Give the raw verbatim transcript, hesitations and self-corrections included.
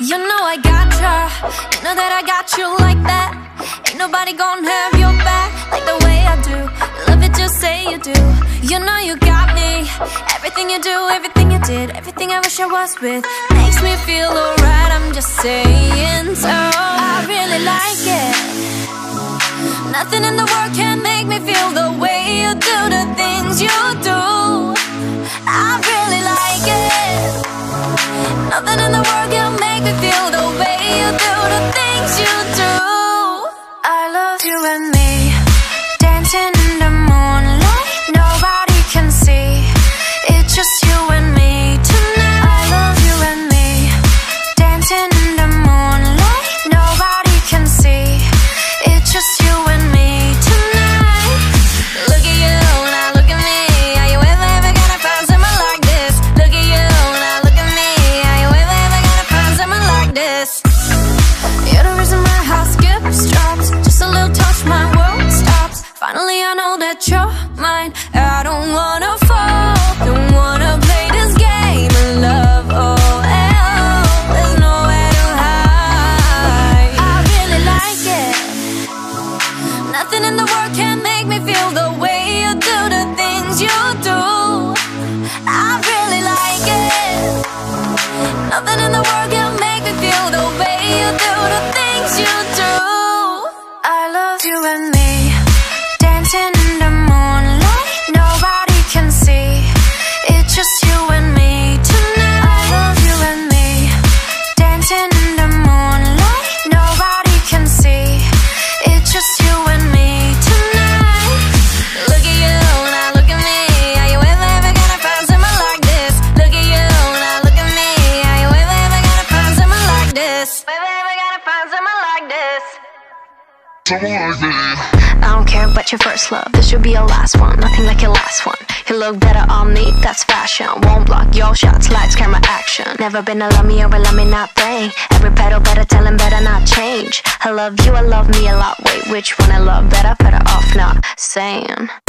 You know I gotcha, you know that I got you like that. Ain't nobody gonna have your back like the way I do. Love it, just say you do. You know you got me. Everything you do, everything you did, everything I wish I was with makes me feel alright, I'm just saying. So I really like it. Nothing in the world can make me feel the way you do the things you do. I really like it. Nothing in the world can make me feel the way you do the things you do. I love you and me, dancing in the moonlight, nobody can see. It's just you and me tonight. I love you and me, dancing in the moonlight, nobody can see. It's just you and me tonight. Look at you, now look at me. Are you ever, ever gonna find someone like this? Look at you, now look at me. Are you ever, ever gonna find someone like this? You're the reason my heart skips, drops. Just a little touch, my world stops. Finally I know that you're mine. I don't wanna fall, don't wanna play this game of love. Oh, hell, there's nowhere to hide. I really like it. Nothing in the world can make me feel the way you do the things you do. I really like it. Nothing in the world can make me feel the way you do the things you do. I love you and me, dancing in the moonlight, nobody can see. It's just you and me tonight. I love you and me, dancing in the moonlight, nobody can see. It's just you and me tonight. Look at you, now look at me. Are you ever, ever gonna find someone like this? Look at you, now look at me. Are you ever, ever gonna find someone like this? Ever, ever gonna find someone like this? I don't care about your first love, this should be your last one. Nothing like your last one. You look better on me, that's fashion. Won't block your shots, lights, camera, action. Never been a love me or a love me not thing. Every pedal better tell him better not change. I love you, I love me a lot. Wait, which one I love better? Better off not saying.